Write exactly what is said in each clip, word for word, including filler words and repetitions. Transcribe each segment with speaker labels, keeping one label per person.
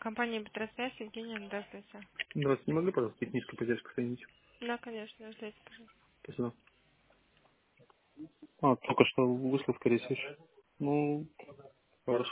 Speaker 1: Компания Петросвязь, Евгения, здравствуйте.
Speaker 2: Здравствуйте, не могли, пожалуйста, техническую поддержку соединить?
Speaker 1: Да, конечно, ждите, пожалуйста.
Speaker 2: Спасибо. А, только что вышла, скорее всего. Ну, хорошо.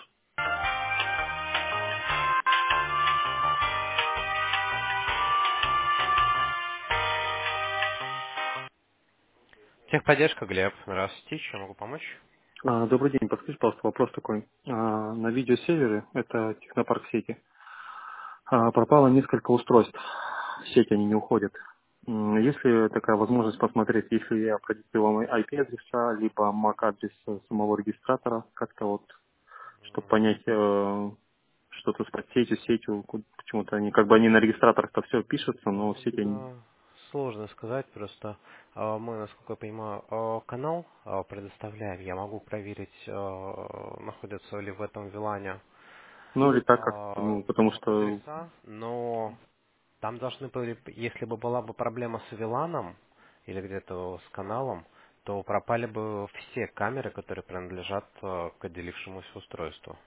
Speaker 3: Техподдержка, Глеб. Здравствуйте, чем могу помочь?
Speaker 2: А, добрый день, подскажите, пожалуйста, вопрос такой. А, на видеосервере, это технопарк сети, а, пропало несколько устройств. В сеть они не уходят. М, Есть ли такая возможность посмотреть, если я продиктовал ай пи-адреса, либо мак-адрес самого регистратора, как-то вот, чтобы понять, э, что-то с подсетью, сетью, ку- почему-то они, как бы они на регистраторах-то все пишутся, но в сети они...
Speaker 3: Да, сложно сказать, просто а, мы, насколько я понимаю, а, канал а, предоставляем. Я могу проверить, а, находятся ли в этом вилане
Speaker 2: Ну, или так как,
Speaker 3: а,
Speaker 2: ну, потому что,
Speaker 3: мак-адреса, но там должны были, если бы была бы проблема с виланом или где-то с каналом, то пропали бы все камеры, которые принадлежат а, к отделившемуся устройству.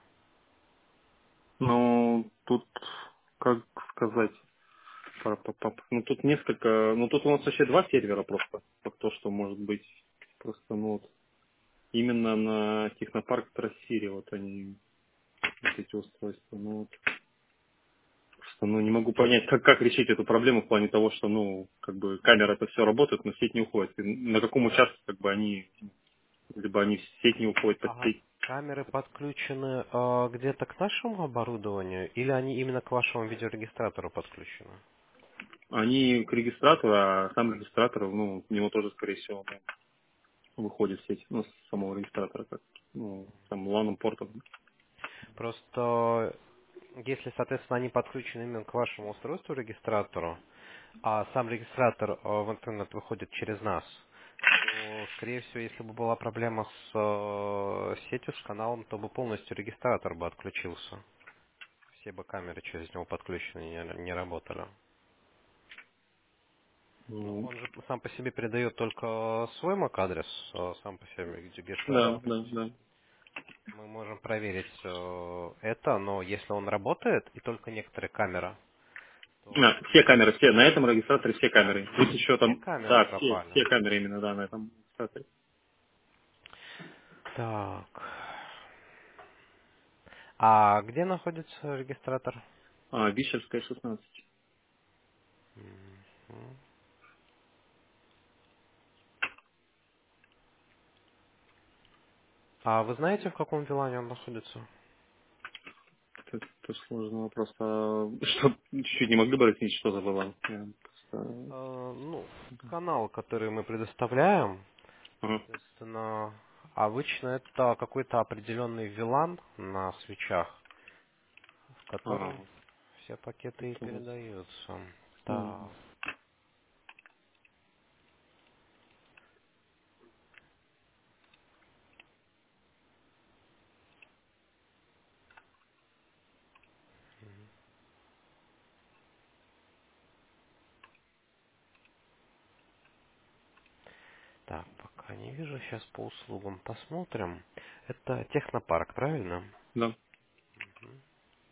Speaker 2: ну, тут, как сказать, па- па- па- ну, тут несколько, ну, тут у нас вообще два сервера просто, как то, что может быть, просто, ну, вот, именно на технопарк Трассире, вот они, вот эти устройства, ну, вот, просто, ну, не могу понять, как, как решить эту проблему в плане того, что, ну, как бы камера это все работает, но сеть не уходит. И на каком участке, как бы, они, либо они в сеть не уходят, под
Speaker 3: А
Speaker 2: сеть.
Speaker 3: камеры подключены э, где-то к нашему оборудованию или они именно к вашему видеорегистратору подключены?
Speaker 2: Они к регистратору, а сам регистратор, ну, у него тоже, скорее всего, ну, выходит в сеть, ну, с самого регистратора, как, ну, там, ланом портом.
Speaker 3: Просто если, соответственно, они подключены именно к вашему устройству регистратору, а сам регистратор э, в интернет выходит через нас, то, скорее всего, если бы была проблема с э, сетью, с каналом, то бы полностью регистратор бы отключился. Все бы камеры через него подключены не, не работали. Ну,
Speaker 2: Ну,
Speaker 3: он же сам по себе передает только свой мак-адрес, э, сам по себе, где, где что
Speaker 2: да,
Speaker 3: работает
Speaker 2: да,
Speaker 3: в
Speaker 2: да.
Speaker 3: сети. Мы можем проверить э, это, но если он работает и только некоторые камеры, то,
Speaker 2: А, все камеры, все, на этом регистраторе все камеры. Плюс еще
Speaker 3: все
Speaker 2: там,
Speaker 3: камеры
Speaker 2: да, все,
Speaker 3: пропали.
Speaker 2: все камеры именно, да, на этом регистраторе.
Speaker 3: Так. А где находится регистратор?
Speaker 2: А, Бишевская шестнадцать.
Speaker 3: Мгм. А вы знаете, в каком вилане он находится?
Speaker 2: Это, это сложный вопрос. А, что, чуть-чуть не могли бы разъяснить, что за была? Я просто...
Speaker 3: Э, ну, канал, который мы предоставляем,
Speaker 2: Ага.
Speaker 3: соответственно, обычно это какой-то определенный вилан на свечах, в
Speaker 2: А,
Speaker 3: котором все пакеты и
Speaker 2: это у вас...
Speaker 3: передаются.
Speaker 2: м,
Speaker 3: Так, так, пока не вижу, сейчас по услугам посмотрим. Это технопарк, правильно?
Speaker 2: да.
Speaker 3: Мгм.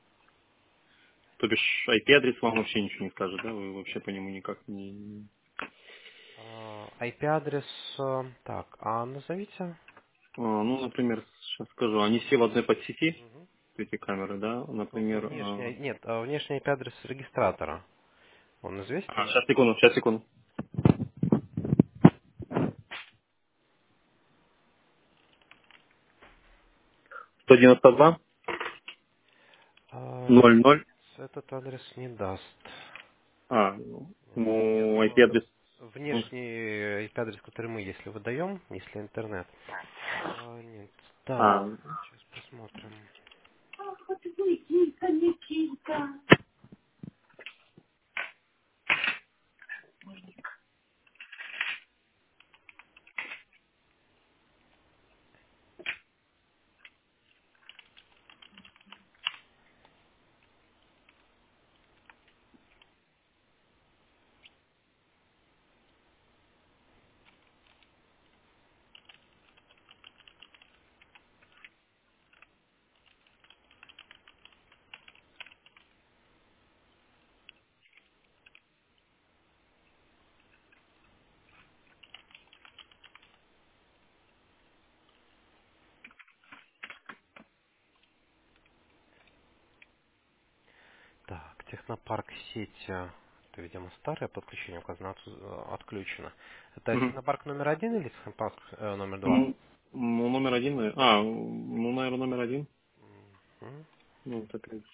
Speaker 2: То бишь ай пи-адрес вам вообще ничего не скажет, да? Вы вообще по нему никак не...
Speaker 3: А, ай пи-адрес, э, так, а назовите?
Speaker 2: А, ну, например, сейчас скажу, они все в одной подсети,
Speaker 3: Мгм.
Speaker 2: эти камеры, да?
Speaker 3: Ну, в-
Speaker 2: Например,
Speaker 3: внешний,
Speaker 2: а,
Speaker 3: нет, а, внешний ай пи-адрес регистратора. Он
Speaker 2: а,
Speaker 3: известен?
Speaker 2: сейчас, секунду, сейчас, секунду. сто девяносто два
Speaker 3: А,
Speaker 2: ноль ноль.
Speaker 3: этот адрес не даст.
Speaker 2: А, ну,
Speaker 3: Нет, я
Speaker 2: ну,
Speaker 3: думаю,
Speaker 2: ай пи-адрес. Ну,
Speaker 3: внешний ай пи-адрес, который мы, если выдаем, если интернет. А, нет. Так,
Speaker 2: а,
Speaker 3: сейчас посмотрим. технопарк сеть, э, это, видимо, старое подключение, указано отсу- э, отключено. Это
Speaker 2: Мгм.
Speaker 3: технопарк номер один или технопарк э, номер два?
Speaker 2: Ну, ну, номер один, э, а, ну, наверное, номер один.
Speaker 3: М.
Speaker 2: Ну, так и-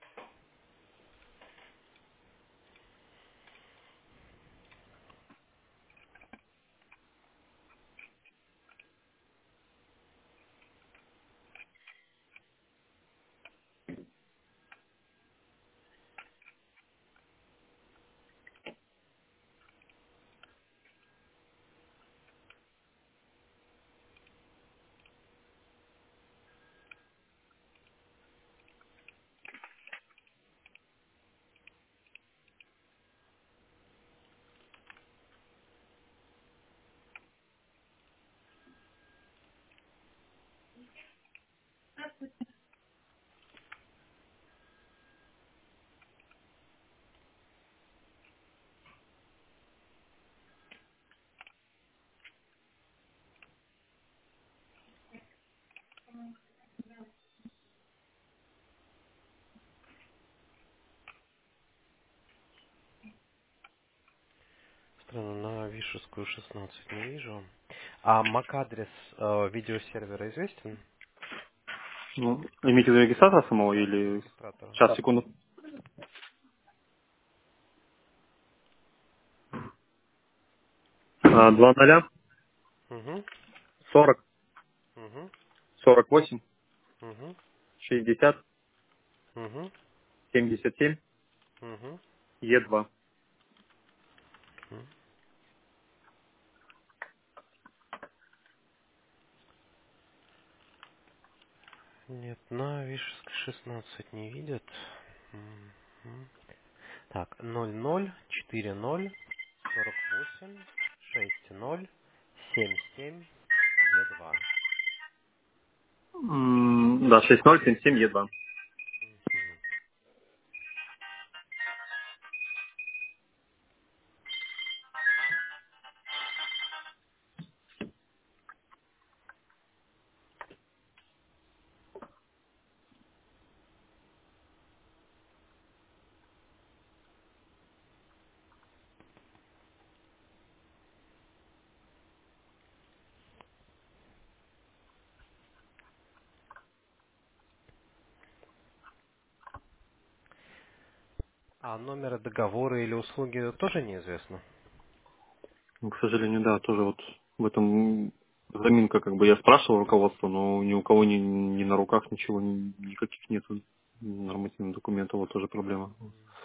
Speaker 3: Странно, на Вишевскую шестнадцать не вижу. А мак-адрес э, видеосервера известен?
Speaker 2: ну, имеете в виду регистратора самого или...
Speaker 3: Регистратора.
Speaker 2: Сейчас, секунду. А, два ноля,
Speaker 3: Угу,
Speaker 2: сорок,
Speaker 3: угу,
Speaker 2: сорок восемь,
Speaker 3: угу,
Speaker 2: шестьдесят,
Speaker 3: угу,
Speaker 2: семьдесят семь,
Speaker 3: угу.
Speaker 2: Е два.
Speaker 3: Нет, на Вишевской шестнадцать не видят. Мгм. Так, ноль ноль четыре ноль сорок восемь шесть ноль семь семь Е два.
Speaker 2: М, Да, шесть ноль семь семь Е два.
Speaker 3: Мгм. А номера договора или услуги тоже неизвестно?
Speaker 2: Ну, к сожалению, да, тоже вот в этом заминка, как бы я спрашивал руководство, но ни у кого ни, ни на руках ничего, ни- никаких нет нормативных документов, вот тоже проблема.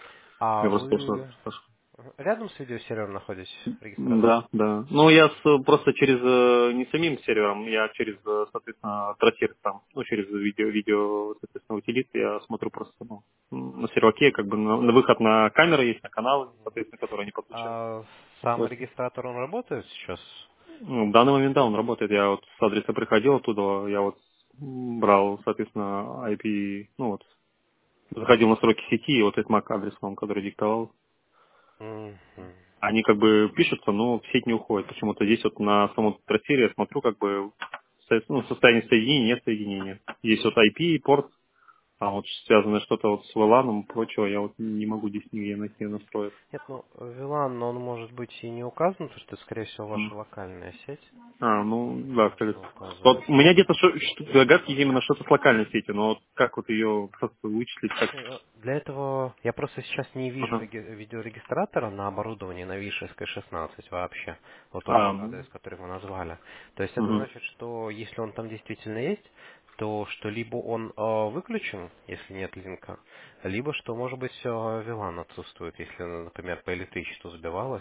Speaker 3: А
Speaker 2: Я просто прошлый раз
Speaker 3: вы
Speaker 2: спрашивал.
Speaker 3: рядом с видеосервером находитесь, регистратор?
Speaker 2: Да, да. Ну, я с- просто через, э, не самим сервером, я через, э, соответственно, трасер там, ну, через видео, видео, соответственно, утилит, я смотрю просто, ну, м, на серваке, как бы, на, на выход на камеры есть, на каналы, соответственно, которые они подключают.
Speaker 3: А сам
Speaker 2: Устройство.
Speaker 3: регистратор, он работает сейчас?
Speaker 2: Ну, в данный момент, да, он работает. Я вот с адреса приходил оттуда, я вот м, брал, соответственно, ай пи, ну вот, заходил в настройки сети, и вот этот мак адрес вам, который диктовал,
Speaker 3: Мгм.
Speaker 2: они как бы пишутся, но в сеть не уходят. Почему-то здесь вот на самом трасере я смотрю, как бы, со- ну, состояние соединения, нет соединения. Есть вот ай пи, порт, а вот связанное что-то вот с вэланом, прочего, я вот не могу здесь нигде найти настроек.
Speaker 3: Нет, ну, вилан, он может быть и не указан, потому что это, скорее всего, ваша локальная сеть.
Speaker 2: А, ну, да,
Speaker 3: Вот
Speaker 2: скажите.
Speaker 3: что
Speaker 2: Вот у
Speaker 3: указывается.
Speaker 2: меня где-то шо- что- догадки именно что-то с локальной сети, но вот как вот ее просто вычислить, как...
Speaker 3: Не, ну, для этого я просто сейчас не вижу
Speaker 2: Ага.
Speaker 3: реги- видеорегистратора на оборудовании на Вишевской шестнадцать вообще. Вот тот
Speaker 2: А,
Speaker 3: мак-адрес,
Speaker 2: ну,
Speaker 3: который вы назвали. То есть это
Speaker 2: мгм.
Speaker 3: значит, что если он там действительно есть, то что либо он э, выключен, если нет линка, либо что, может быть, э, вилан отсутствует, если, например, по электричеству сбивалось.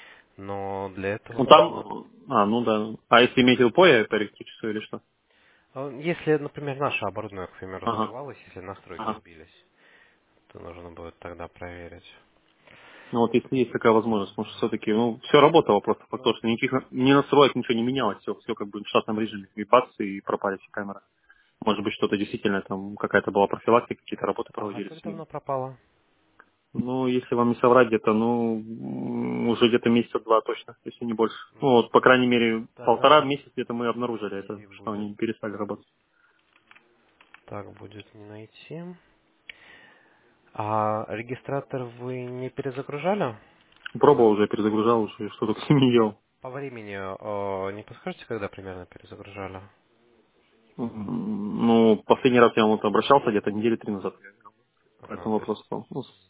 Speaker 3: Но для этого
Speaker 2: Ну
Speaker 3: нужно...
Speaker 2: там, а, ну да. А если иметь ЛПОЯ, это электричество или что?
Speaker 3: э, Если, например, наше оборудование, к примеру,
Speaker 2: Ага.
Speaker 3: взрывалось, если настройки
Speaker 2: Ага.
Speaker 3: сбились, то нужно будет тогда проверить.
Speaker 2: Ну вот если есть такая возможность, потому что все-таки, ну, все работало просто,
Speaker 3: Ну,
Speaker 2: потому что никаких ни настроек, ничего не менялось, все, все как бы в штатном режиме. И бац, и пропали все камеры. Может быть, что-то действительно там, какая-то была профилактика, какие-то работы
Speaker 3: а
Speaker 2: проводились
Speaker 3: как
Speaker 2: с ними.
Speaker 3: давно пропало?
Speaker 2: Ну, если вам не соврать, где-то, ну, м, уже где-то месяца два точно, если не больше. Ну,
Speaker 3: М,
Speaker 2: вот, по крайней мере, полтора
Speaker 3: Тогда
Speaker 2: месяца где-то мы обнаружили это,
Speaker 3: и
Speaker 2: что
Speaker 3: будет.
Speaker 2: они перестали работать.
Speaker 3: Так будет не найти. А регистратор вы не перезагружали?
Speaker 2: Пробовал уже, перезагружал уже, что только с ним не делал.
Speaker 3: По времени э, не подскажете, когда примерно перезагружали?
Speaker 2: М, Ну, последний раз я вот обращался где-то недели три назад. По
Speaker 3: Ага,
Speaker 2: этому
Speaker 3: то есть...
Speaker 2: вопросу. стал. Ну, с-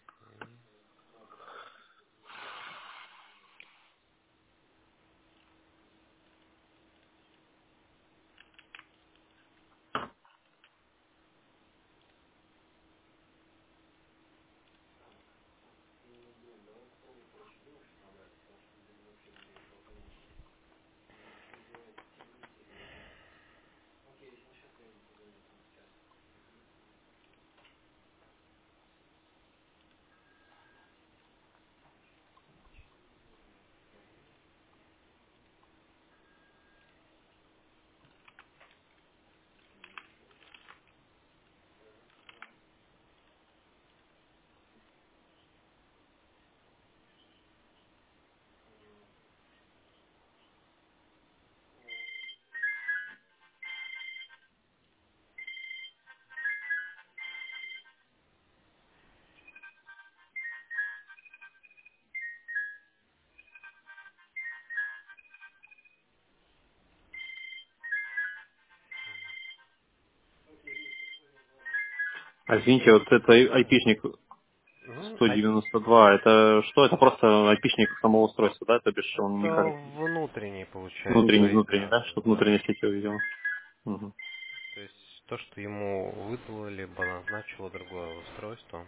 Speaker 2: А извините, вот это ай- айпишник
Speaker 3: Мгм.
Speaker 2: сто
Speaker 3: А
Speaker 2: девяносто два, это что? Это просто айпишник самого устройства, да? То бишь он
Speaker 3: это
Speaker 2: никак
Speaker 3: внутренний, получается,
Speaker 2: внутренний,
Speaker 3: ай пи.
Speaker 2: внутренний, да? Чтобы внутренняя сеть его видела. Мгм.
Speaker 3: То есть то, что ему выдало, либо назначило другое устройство.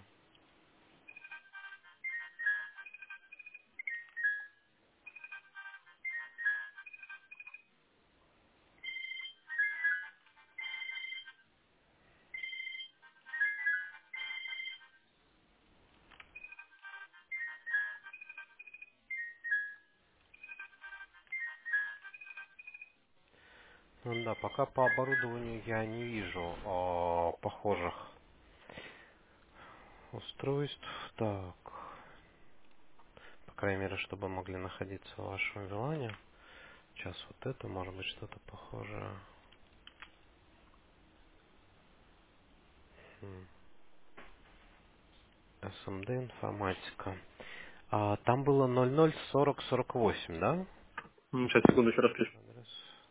Speaker 3: Ну да, пока по оборудованию я не вижу а, похожих устройств. Так, по крайней мере, чтобы могли находиться в вашем вилане. Сейчас вот это, может быть, что-то похожее. М, эс эм ди информатика. А, там было ноль ноль сорок сорок восемь, да?
Speaker 2: Ну, сейчас, секунду, еще раз пишу.
Speaker 3: Адрес.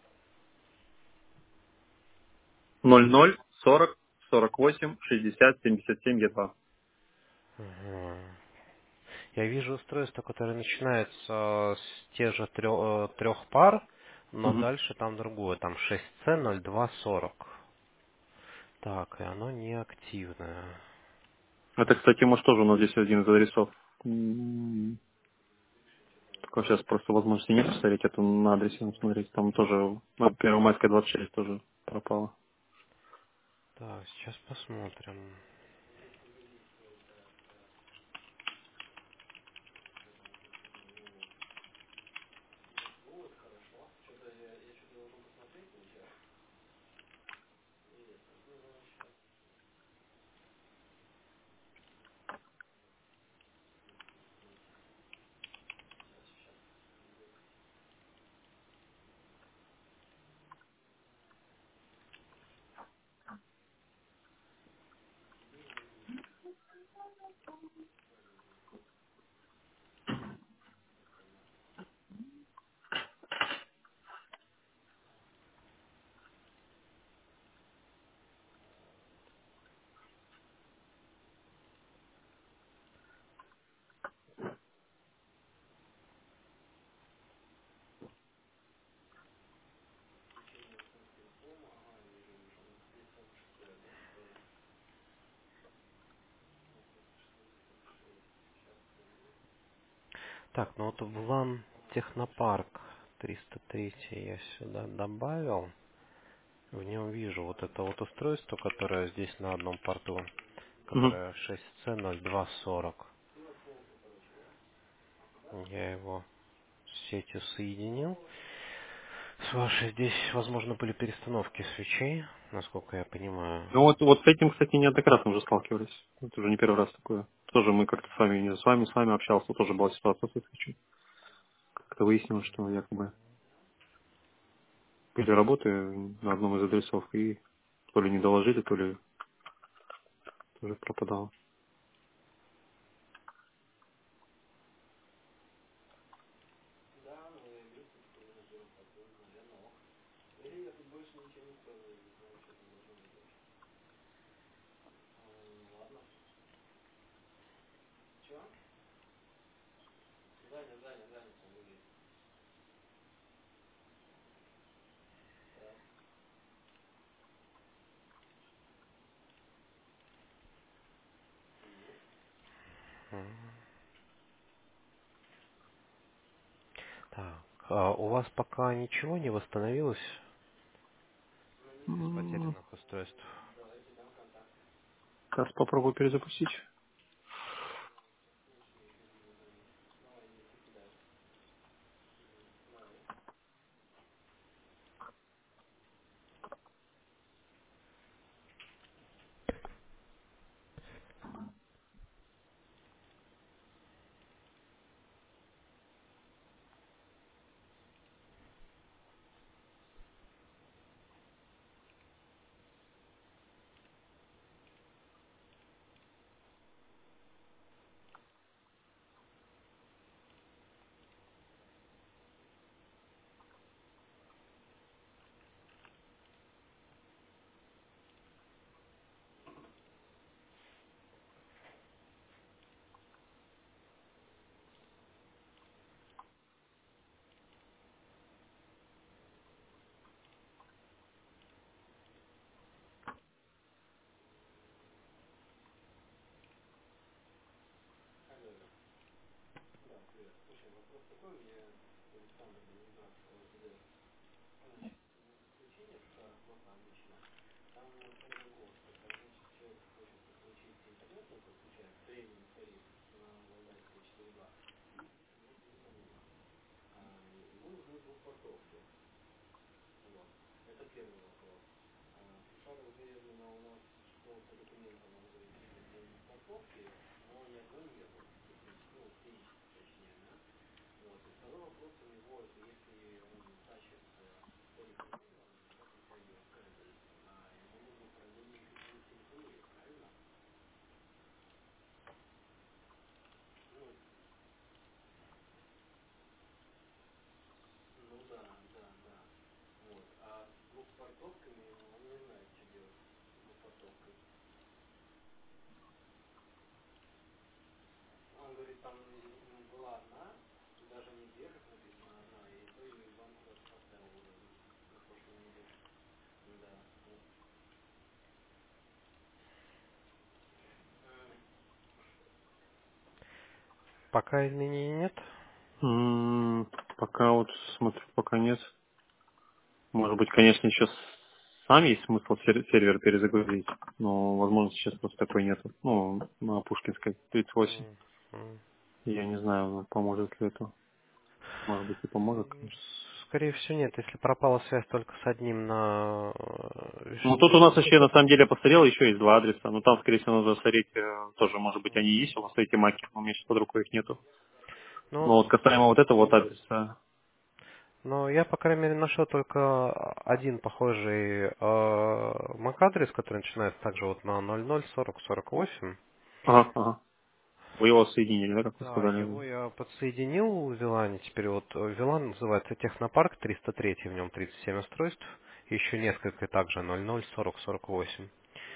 Speaker 2: ноль ноль сорок сорок восемь шестьдесят семьдесят семь е два.
Speaker 3: Ага. Я вижу устройство, которое начинается с тех же трех, трех пар, но
Speaker 2: Мгм.
Speaker 3: дальше там другое, там шесть си ноль два сорок. Так, и оно не активное.
Speaker 2: Это, кстати, может, тоже у нас здесь один из адресов. М, Только сейчас просто возможности нет посмотреть это на адресе, ну, смотреть. Там тоже на Первомайская двадцать шесть тоже пропало.
Speaker 3: Так, сейчас посмотрим. Так, ну вот в лан Технопарк триста три я сюда добавил. В нем вижу вот это вот устройство, которое здесь на одном порту,
Speaker 2: Мгм.
Speaker 3: которое шесть си ноль два сорок. Я его с сетью соединил. С вашей здесь, возможно, были перестановки свечей, насколько я понимаю.
Speaker 2: Ну вот, вот с этим, кстати, неоднократно уже сталкивались. Это уже не первый раз такое. Тоже мы как-то с вами, не с вами, с вами общался, тоже была ситуация с этим. Как-то выяснилось, что якобы были работы на одном из адресов, и то ли не доложили, то ли тоже пропадало.
Speaker 3: Так, а у вас пока ничего не восстановилось из
Speaker 2: М,
Speaker 3: потерянных устройств?
Speaker 2: Сейчас попробую перезапустить.
Speaker 3: Пока изменений нет.
Speaker 2: М, Пока вот смотрю, пока нет. Может быть, конечно, сейчас сам есть смысл сер- сервер перезагрузить, но, возможно, сейчас просто такой нет. Ну, на Пушкинской тридцать восемь.
Speaker 3: М, м.
Speaker 2: Я не знаю, ну, поможет ли это. Может быть, и поможет,
Speaker 3: М,
Speaker 2: конечно.
Speaker 3: Скорее всего, нет. Если пропала связь только с одним на э,
Speaker 2: Ну, тут у нас
Speaker 3: виш-
Speaker 2: вообще, на самом деле, постарел, еще есть два адреса. Но там, скорее всего, нужно смотреть, э, тоже, может быть, они есть у вас, эти маки, но у меня сейчас под рукой их нету.
Speaker 3: Ну,
Speaker 2: Но вот касаемо вот этого вот адреса.
Speaker 3: но я, по крайней мере, нашел только один похожий э, MAC-адрес, который начинается также вот на ноль ноль сорок сорок восемь.
Speaker 2: Ага, ага. Вы его соединили, да, как вы
Speaker 3: Да,
Speaker 2: сказали?
Speaker 3: его я подсоединил в Вилане. Теперь вот э, Вилан называется Технопарк триста три, в нем тридцать семь устройств. И еще несколько также ноль ноль сорок сорок восемь.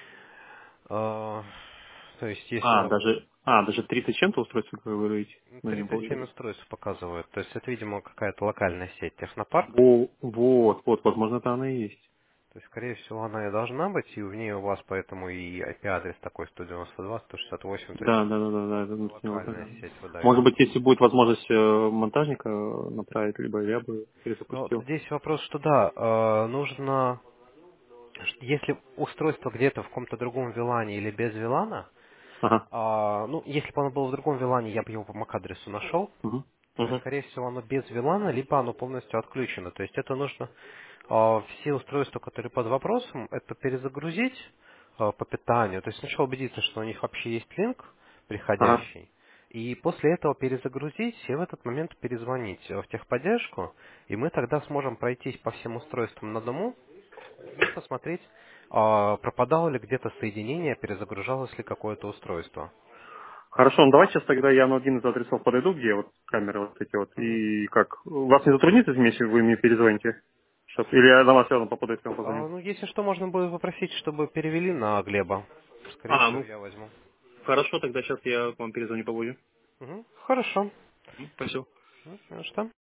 Speaker 3: Э, То есть
Speaker 2: А,
Speaker 3: если
Speaker 2: даже, а, даже тридцать чем-то устройств, как вы говорите, на нем
Speaker 3: тридцать семь
Speaker 2: получается.
Speaker 3: устройств показывает. То есть это, видимо, какая-то локальная сеть Технопарк.
Speaker 2: Во- Вот, вот, возможно, это она и есть.
Speaker 3: То есть, скорее всего, она и должна быть, и в ней у вас поэтому и ай пи-адрес такой сто девяносто два сто шестьдесят восемь, то есть
Speaker 2: Да, да, да, да, да, это с него,
Speaker 3: локальная
Speaker 2: да.
Speaker 3: сеть выдает.
Speaker 2: Может быть, если будет возможность э, монтажника э, направить, либо я бы
Speaker 3: Но вот
Speaker 2: перезапустил.
Speaker 3: здесь вопрос, что да, э, нужно, ш- если устройство где-то в каком-то другом вилане или без вилана,
Speaker 2: Ага.
Speaker 3: а, ну, если бы оно было в другом вилане, я бы его по MAC-адресу нашел,
Speaker 2: Угу.
Speaker 3: то есть,
Speaker 2: Угу.
Speaker 3: скорее всего, оно без вилана, либо оно полностью отключено. То есть это нужно а, все устройства, которые под вопросом, это перезагрузить а, по питанию. То есть сначала убедиться, что у них вообще есть линк
Speaker 2: Ага.
Speaker 3: приходящий, и после этого перезагрузить и в этот момент перезвонить э, в техподдержку, и мы тогда сможем пройтись по всем устройствам на дому и посмотреть, а, пропадало ли где-то соединение, перезагружалось ли какое-то устройство.
Speaker 2: Хорошо, ну давайте сейчас тогда я на один из адресов подойду, где вот камеры вот эти вот,
Speaker 3: Мгм.
Speaker 2: и как, вас не затруднит, если вы мне перезвоните? Сейчас, или я на вас все равно попаду, если я вам
Speaker 3: А,
Speaker 2: позвоню?
Speaker 3: ну, если что, можно будет попросить, чтобы перевели на Глеба. Скорее
Speaker 2: А,
Speaker 3: всего,
Speaker 2: ну,
Speaker 3: я возьму.
Speaker 2: хорошо, тогда сейчас я к вам перезвоню попозже.
Speaker 3: Мгм. Хорошо.
Speaker 2: М, Спасибо.
Speaker 3: Ну что?